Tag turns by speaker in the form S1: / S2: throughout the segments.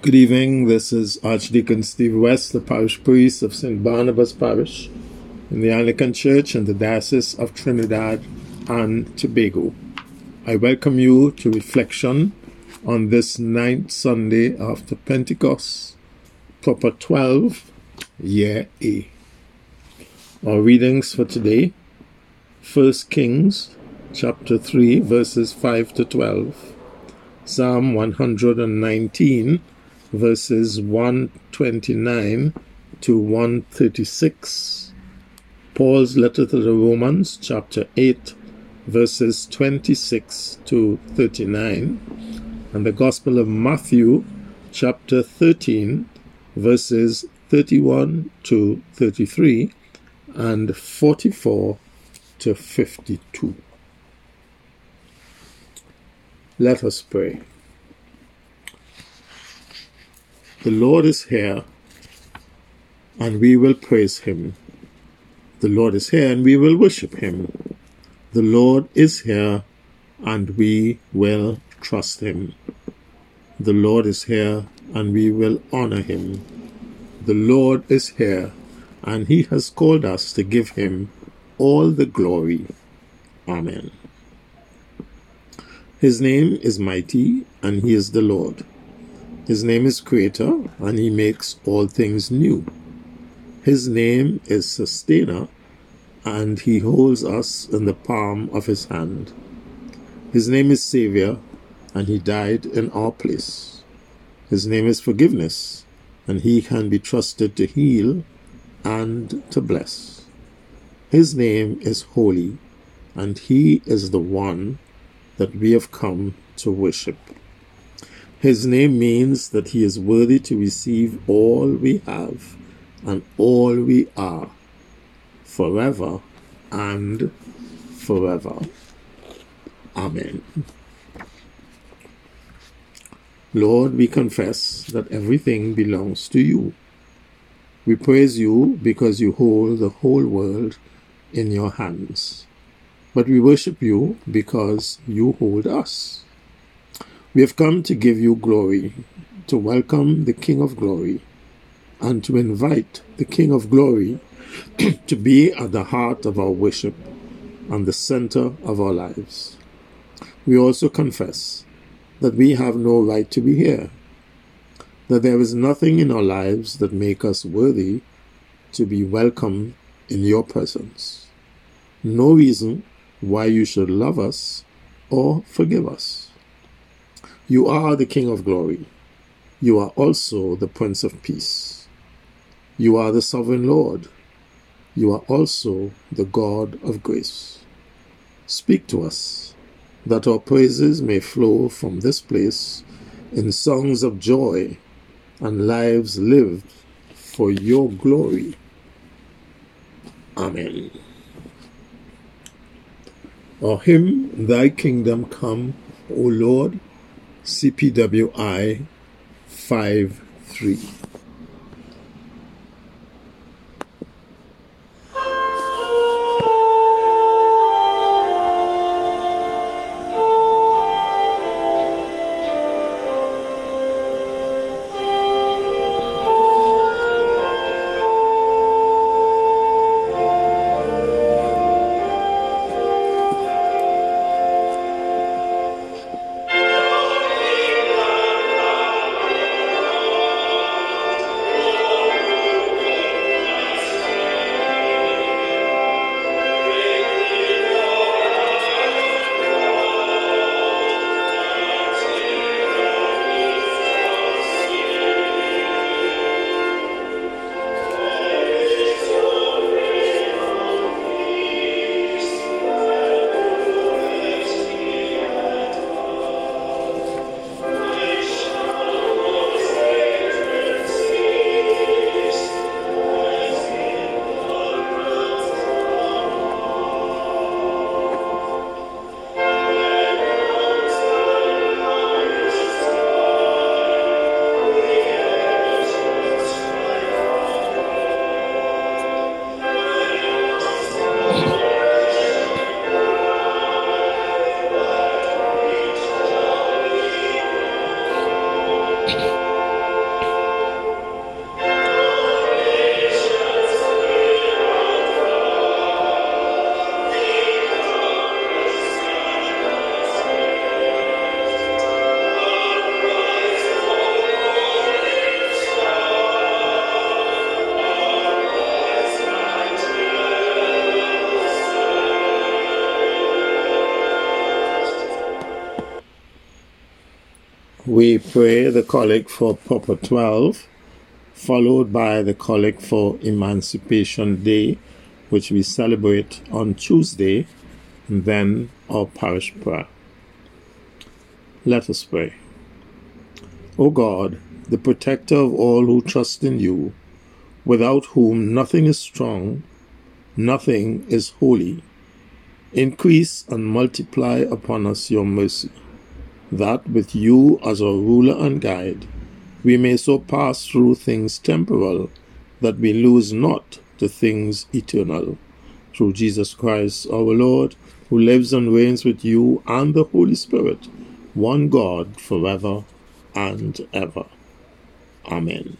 S1: Good evening. This is Archdeacon Steve West, the parish priest of St. Barnabas Parish in the Anglican Church in the Diocese of Trinidad and Tobago. I welcome you to reflection on this 9th Sunday after Pentecost, Proper 12, Year A. Our readings for today, 1 Kings chapter 3, verses 5 to 12, Psalm 119, verses 129 to 136, Paul's letter to the Romans, chapter 8, verses 26 to 39, and the Gospel of Matthew, chapter 13, verses 31 to 33, and 44 to 52. Let us pray. The Lord is here, and we will praise him. The Lord is here, and we will worship him. The Lord is here, and we will trust him. The Lord is here, and we will honor him. The Lord is here, and he has called us to give him all the glory. Amen. His name is mighty, and he is the Lord. His name is Creator, and he makes all things new. His name is Sustainer, and he holds us in the palm of his hand. His name is Savior, and he died in our place. His name is Forgiveness, and he can be trusted to heal and to bless. His name is Holy, and he is the one that we have come to worship. His name means that he is worthy to receive all we have and all we are, forever and forever. Amen. Lord, we confess that everything belongs to you. We praise you because you hold the whole world in your hands. But we worship you because you hold us. We have come to give you glory, to welcome the King of Glory, and to invite the King of Glory to be at the heart of our worship and the center of our lives. We also confess that we have no right to be here, that there is nothing in our lives that make us worthy to be welcome in your presence. No reason why you should love us or forgive us. You are the King of Glory. You are also the Prince of Peace. You are the Sovereign Lord. You are also the God of grace. Speak to us, that our praises may flow from this place in songs of joy and lives lived for your glory. Amen. Our hymn, Thy Kingdom Come, O Lord, CPWI 5-3. We pray the Collect for Proper 12, followed by the Collect for Emancipation Day, which we celebrate on Tuesday, and then our parish prayer. Let us pray. O God, the protector of all who trust in you, without whom nothing is strong, nothing is holy, increase and multiply upon us your mercy, that with you as our ruler and guide, we may so pass through things temporal that we lose not the things eternal. Through Jesus Christ our Lord, who lives and reigns with you and the Holy Spirit, one God, forever and ever. Amen.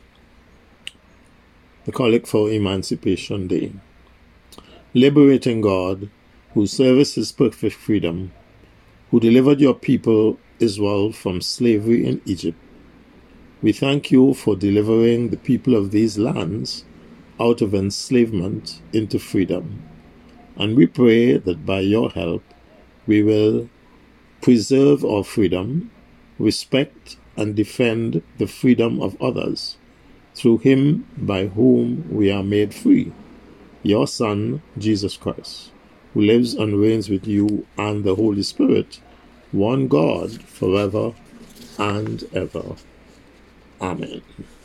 S1: The Collect for Emancipation Day. Liberating God, whose service is perfect freedom, who delivered your people Israel from slavery in Egypt, we thank you for delivering the people of these lands out of enslavement into freedom. And we pray that by your help we will preserve our freedom, respect and defend the freedom of others, through him by whom we are made free, your Son, Jesus Christ, who lives and reigns with you and the Holy Spirit, one God, forever and ever. Amen.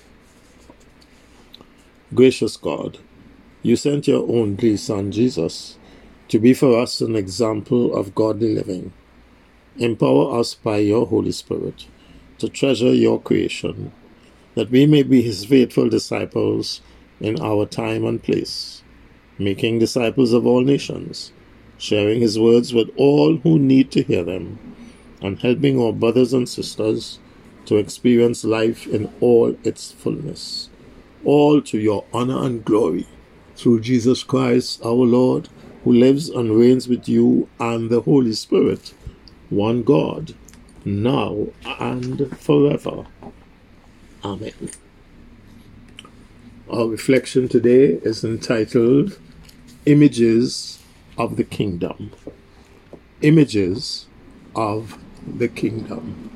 S1: Gracious God, you sent your only Son, Jesus, to be for us an example of godly living. Empower us by your Holy Spirit to treasure your creation, that we may be his faithful disciples in our time and place, making disciples of all nations, sharing his words with all who need to hear them, and helping our brothers and sisters to experience life in all its fullness, all to your honor and glory, through Jesus Christ our Lord, who lives and reigns with you and the Holy Spirit, one God, now and forever. Amen. Our reflection today is entitled Images of the Kingdom. Images of the Kingdom.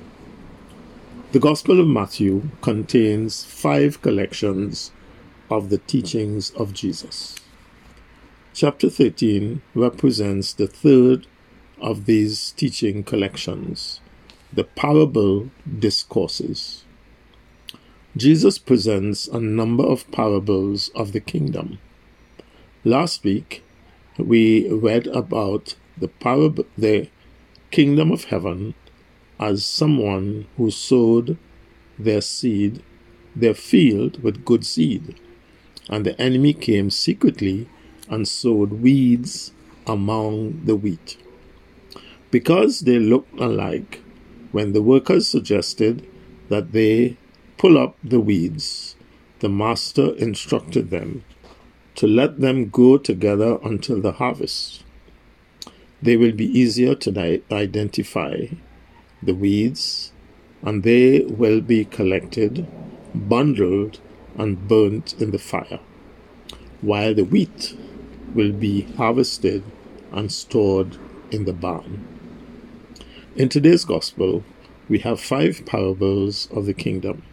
S1: The Gospel of Matthew contains 5 collections of the teachings of Jesus. Chapter 13 represents the third of these teaching collections, the parable discourses. Jesus presents a number of parables of the kingdom. Last week, we read about the kingdom of heaven as someone who sowed their field with good seed, and the enemy came secretly and sowed weeds among the wheat. Because they looked alike, when the workers suggested that they pull up the weeds, the master instructed them to let them grow together until the harvest. They will be easier to identify, the weeds, and they will be collected, bundled, and burnt in the fire, while the wheat will be harvested and stored in the barn. In today's Gospel, we have 5 parables of the kingdom.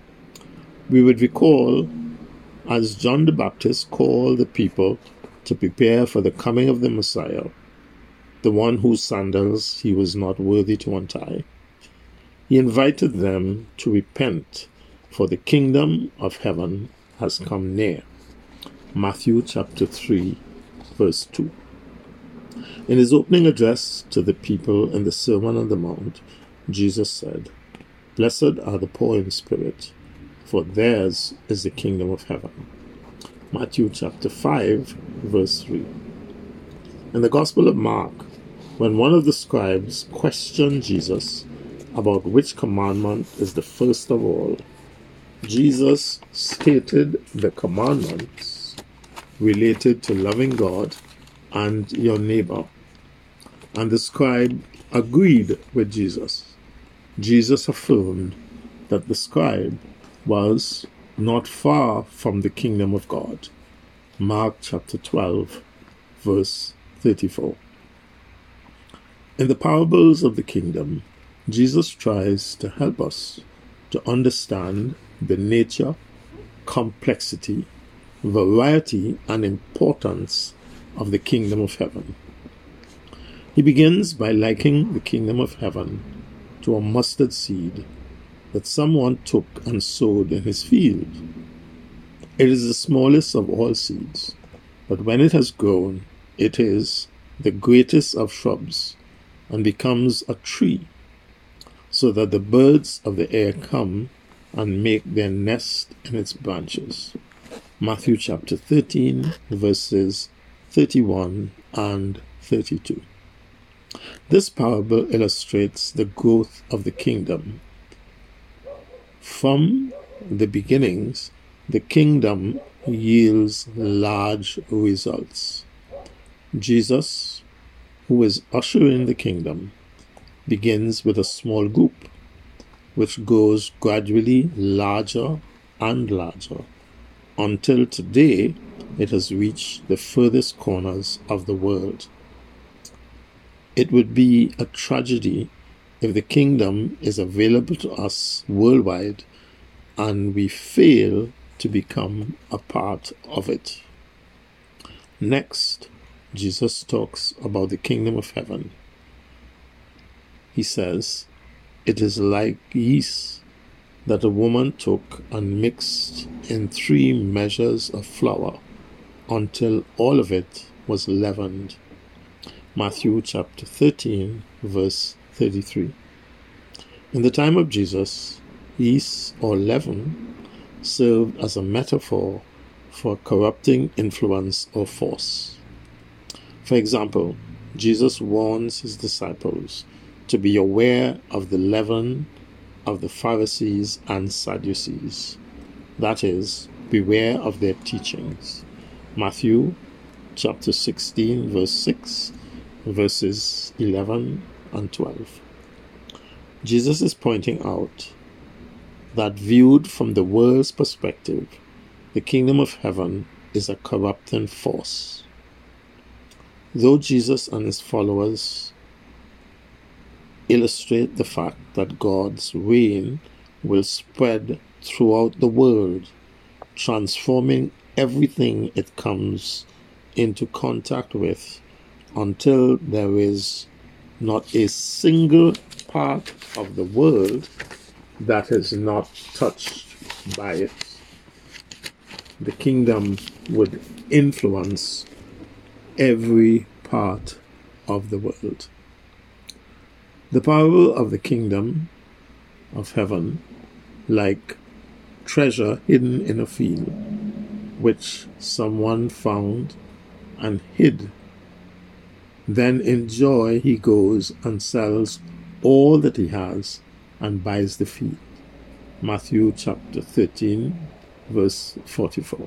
S1: We would recall as John the Baptist called the people to prepare for the coming of the Messiah, the one whose sandals he was not worthy to untie. He invited them to repent, for the kingdom of heaven has come near. Matthew chapter 3, verse 2. In his opening address to the people in the Sermon on the Mount, Jesus said, "Blessed are the poor in spirit, for theirs is the kingdom of heaven." Matthew chapter 5, verse 3. In the Gospel of Mark, when one of the scribes questioned Jesus about which commandment is the first of all, Jesus stated the commandments related to loving God and your neighbor. And the scribe agreed with Jesus. Jesus affirmed that the scribe was not far from the kingdom of God. Mark chapter 12, verse 34. In the parables of the kingdom, Jesus tries to help us to understand the nature, complexity, variety, and importance of the kingdom of heaven. He begins by likening the kingdom of heaven to a mustard seed that someone took and sowed in his field. It is the smallest of all seeds, but when it has grown, it is the greatest of shrubs and becomes a tree, so that the birds of the air come and make their nest in its branches. Matthew chapter 13, verses 31 and 32. This parable illustrates the growth of the kingdom. From the beginnings, the kingdom yields large results. Jesus, who is ushering the kingdom, begins with a small group, which grows gradually larger and larger, until today it has reached the furthest corners of the world. It would be a tragedy if the kingdom is available to us worldwide and we fail to become a part of it. Next, Jesus talks about the kingdom of heaven. He says, "It is like yeast that a woman took and mixed in 3 measures of flour until all of it was leavened." Matthew chapter 13, verse 33. In the time of Jesus, yeast or leaven served as a metaphor for corrupting influence or force. For example, Jesus warns his disciples to be aware of the leaven of the Pharisees and Sadducees. That is, beware of their teachings. Matthew chapter 16, verse 6, verses 11 and 12. Jesus is pointing out that viewed from the world's perspective, the kingdom of heaven is a corrupting force. Though Jesus and his followers illustrate the fact that God's reign will spread throughout the world, transforming everything it comes into contact with, until there is not a single part of the world that is not touched by it. The kingdom would influence every part of the world. The parable of the kingdom of heaven, like treasure hidden in a field, which someone found and hid. Then in joy he goes and sells all that he has and buys the field. Matthew chapter 13, verse 44.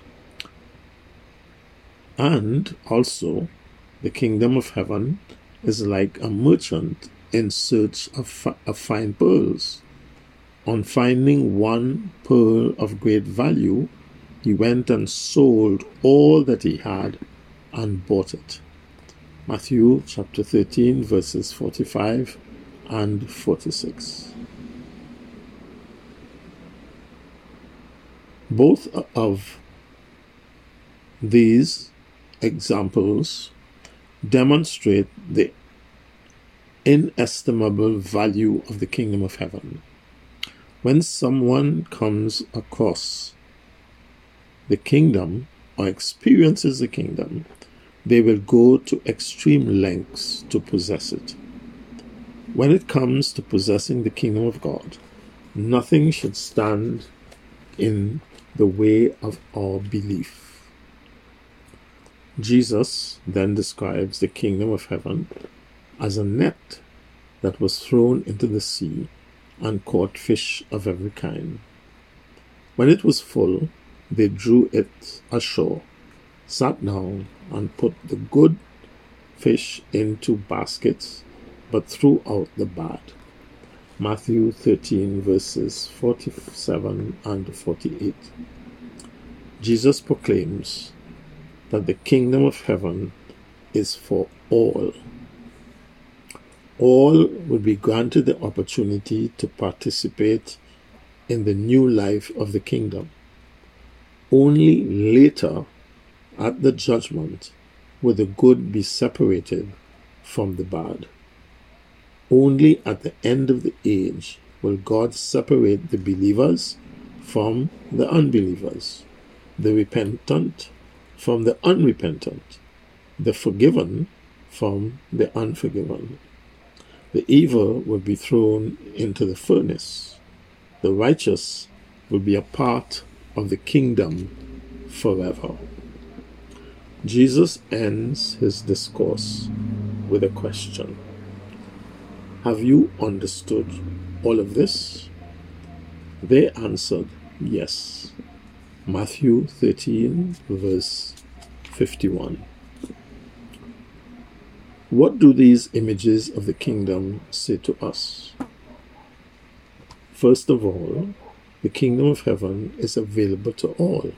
S1: And also, the kingdom of heaven is like a merchant in search of fine pearls. On finding one pearl of great value, he went and sold all that he had and bought it. Matthew chapter 13, verses 45 and 46. Both of these examples demonstrate the inestimable value of the kingdom of heaven. When someone comes across the kingdom or experiences the kingdom, they will go to extreme lengths to possess it. When it comes to possessing the kingdom of God, nothing should stand in the way of our belief. Jesus then describes the kingdom of heaven as a net that was thrown into the sea and caught fish of every kind. When it was full, they drew it ashore, sat down, and put the good fish into baskets, but threw out the bad. Matthew 13, verses 47 and 48. Jesus proclaims that the kingdom of heaven is for all. All will be granted the opportunity to participate in the new life of the kingdom. Only later, at the judgment, will the good be separated from the bad. Only at the end of the age will God separate the believers from the unbelievers, the repentant from the unrepentant, the forgiven from the unforgiven. The evil will be thrown into the furnace. The righteous will be a part of the kingdom forever. Jesus ends his discourse with a question. Have you understood all of this? They answered, yes. Matthew 13, verse 51. What do these images of the kingdom say to us? First of all, the kingdom of heaven is available to all.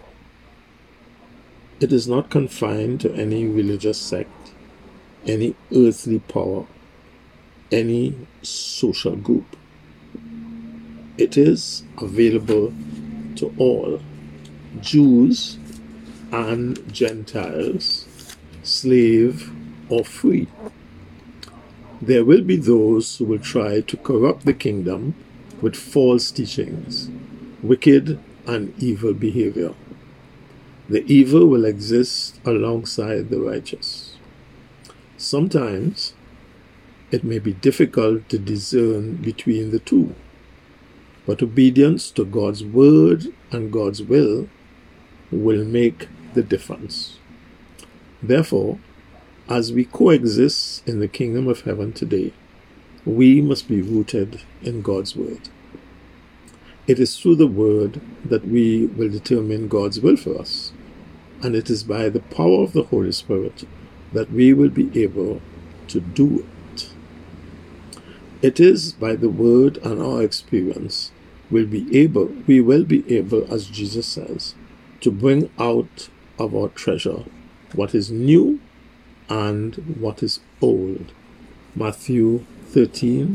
S1: It is not confined to any religious sect, any earthly power, any social group. It is available to all, Jews and Gentiles, slave or free. There will be those who will try to corrupt the kingdom with false teachings, wicked and evil behavior. The evil will exist alongside the righteous. Sometimes it may be difficult to discern between the two, but obedience to God's word and God's will make the difference. Therefore, as we coexist in the kingdom of heaven today, we must be rooted in God's word. It is through the word that we will determine God's will for us, and it is by the power of the Holy Spirit that we will be able to do it. It is by the word and our experience we will be able, as Jesus says, to bring out of our treasure what is new and what is old. Matthew 13,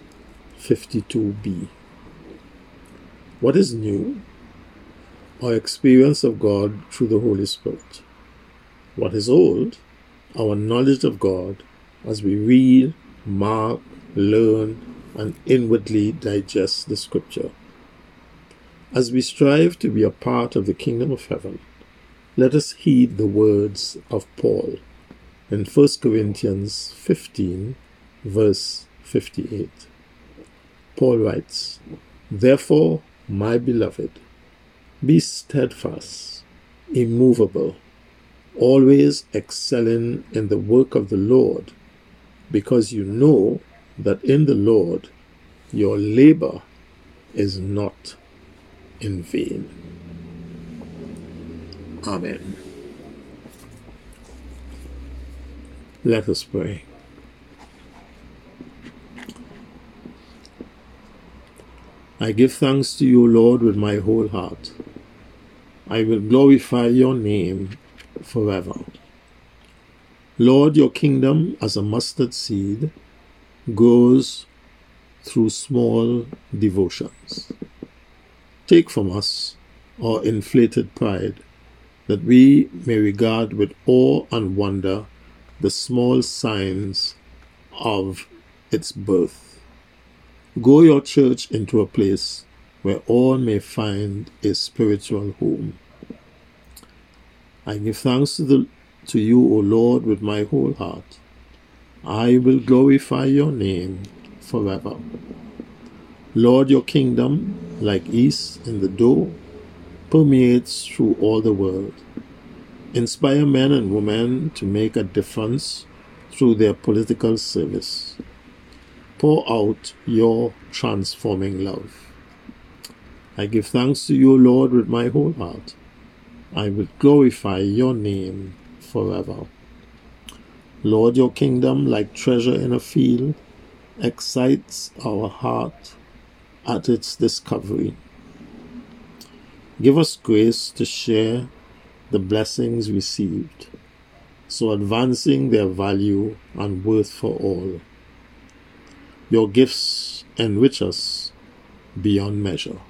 S1: 52b. What is new? Our experience of God through the Holy Spirit. What is old? Our knowledge of God as we read, mark, learn, and inwardly digest the Scripture. As we strive to be a part of the kingdom of heaven, let us heed the words of Paul in 1 Corinthians 15, verse 58. Paul writes, "Therefore, my beloved, be steadfast, immovable, always excelling in the work of the Lord, because you know that in the Lord your labor is not in vain." Amen. Let us pray. I give thanks to you, Lord, with my whole heart. I will glorify your name forever. Lord, your kingdom, as a mustard seed, grows through small devotions. Take from us our inflated pride, that we may regard with awe and wonder the small signs of its birth. Grow your church into a place where all may find a spiritual home. I give thanks to you, O Lord, with my whole heart. I will glorify your name forever. Lord, your kingdom, like yeast in the dough, permeates through all the world. Inspire men and women to make a difference through their political service. Pour out your transforming love. I give thanks to you, Lord, with my whole heart. I will glorify your name forever. Lord, your kingdom, like treasure in a field, excites our heart at its discovery. Give us grace to share the blessings received, so advancing their value and worth for all. Your gifts enrich us beyond measure.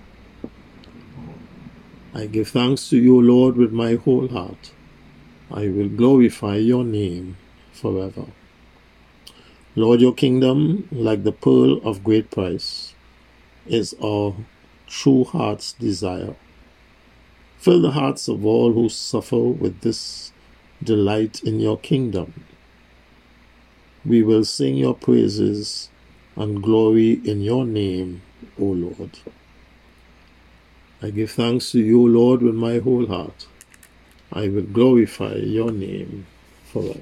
S1: I give thanks to you, Lord, with my whole heart. I will glorify your name forever. Lord, your kingdom, like the pearl of great price, is our true heart's desire. Fill the hearts of all who suffer with this delight in your kingdom. We will sing your praises and glory in your name, O Lord. I give thanks to you, Lord, with my whole heart. I will glorify your name forever.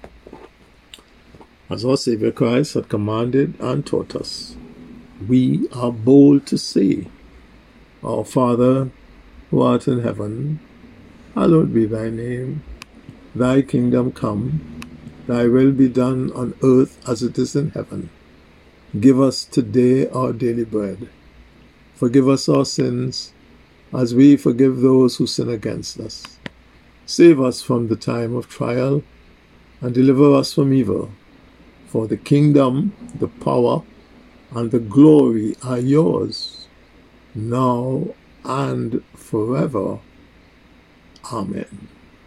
S1: As our Savior Christ had commanded and taught us, we are bold to say, Our Father, who art in heaven, hallowed be thy name. Thy kingdom come, thy will be done on earth as it is in heaven. Give us today our daily bread. Forgive us our sins, as we forgive those who sin against us. Save us from the time of trial, and deliver us from evil. For the kingdom, the power, and the glory are yours, now and forever. Amen.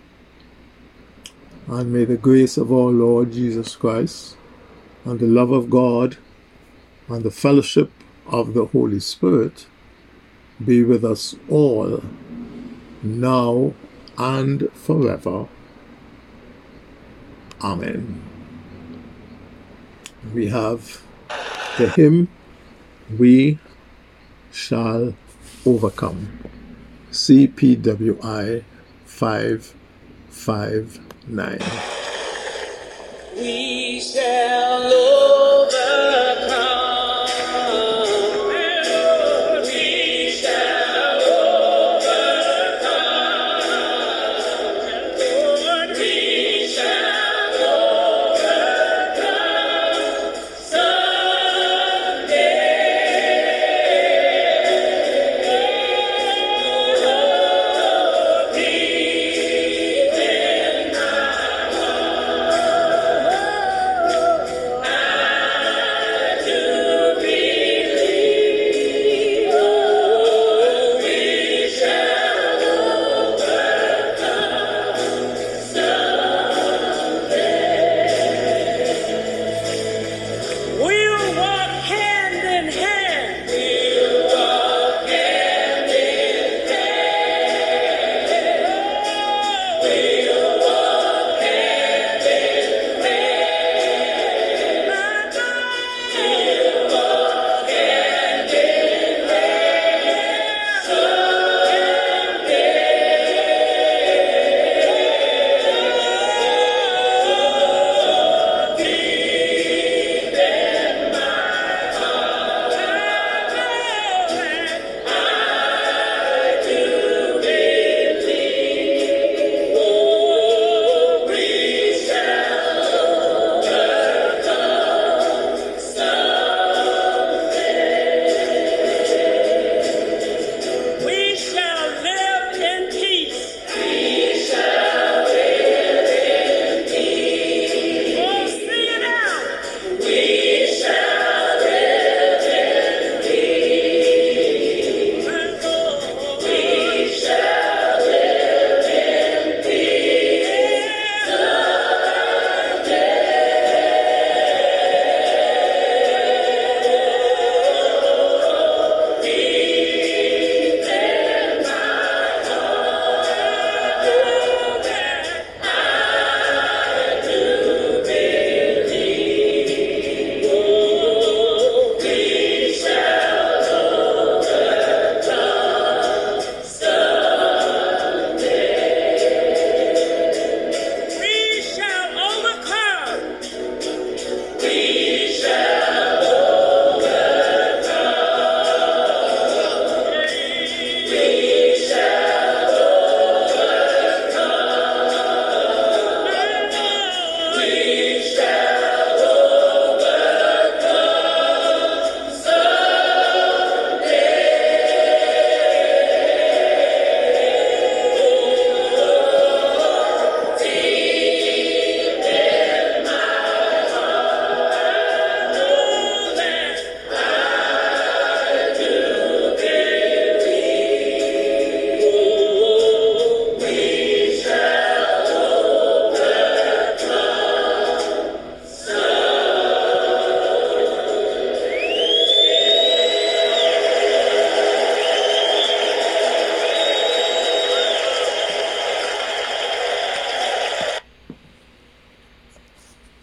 S1: And may the grace of our Lord Jesus Christ, and the love of God, and the fellowship of the Holy Spirit be with us all, now and forever. Amen. We have the hymn, We Shall Overcome, CPWI 559.
S2: We shall overcome. We shall overcome. Lord, we shall overcome someday. Deep in my heart,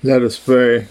S1: Let us pray.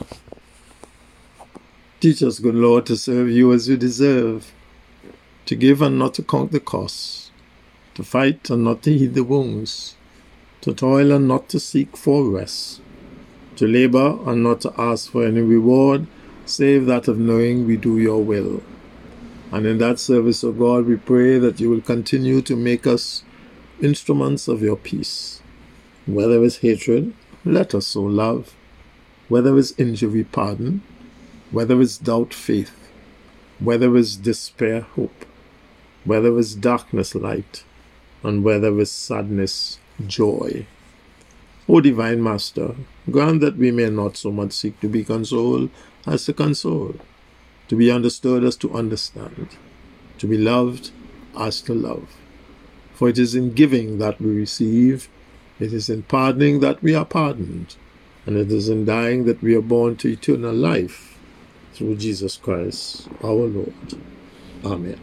S1: Teach us, good Lord, to serve you as you deserve, to give and not to count the costs, to fight and not to heed the wounds, to toil and not to seek for rest, to labor and not to ask for any reward, save that of knowing we do your will. And in that service, O God, we pray that you will continue to make us instruments of your peace. Whether it's hatred, let us sow love. Whether it's injury, pardon. Whether it's doubt, faith. Whether it's despair, hope. Whether it's darkness, light. And whether it's sadness, joy. O Divine Master, grant that we may not so much seek to be consoled as to console, to be understood as to understand, to be loved as to love. For it is in giving that we receive, it is in pardoning that we are pardoned, and it is in dying that we are born to eternal life, through Jesus Christ our Lord. Amen.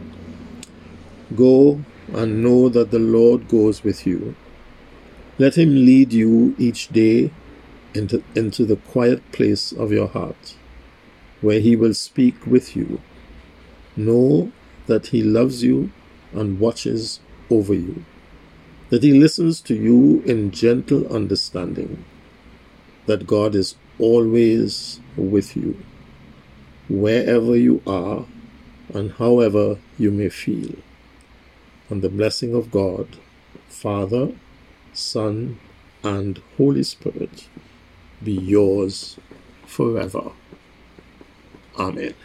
S1: Go and know that the Lord goes with you. Let him lead you each day into the quiet place of your heart, where he will speak with you. Know that he loves you and watches over you, that he listens to you in gentle understanding, that God is always with you, wherever you are and however you may feel. And the blessing of God, Father, Son, and Holy Spirit be yours forever. Amen.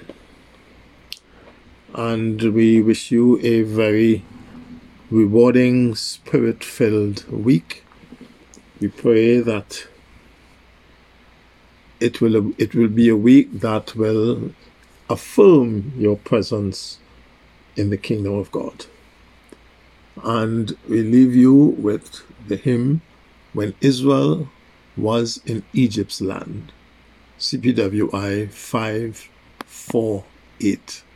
S1: And we wish you a very rewarding, spirit-filled week. We pray that it will be a week that will affirm your presence in the kingdom of God. And we leave you with the hymn, When Israel Was in Egypt's Land, CPWI 548.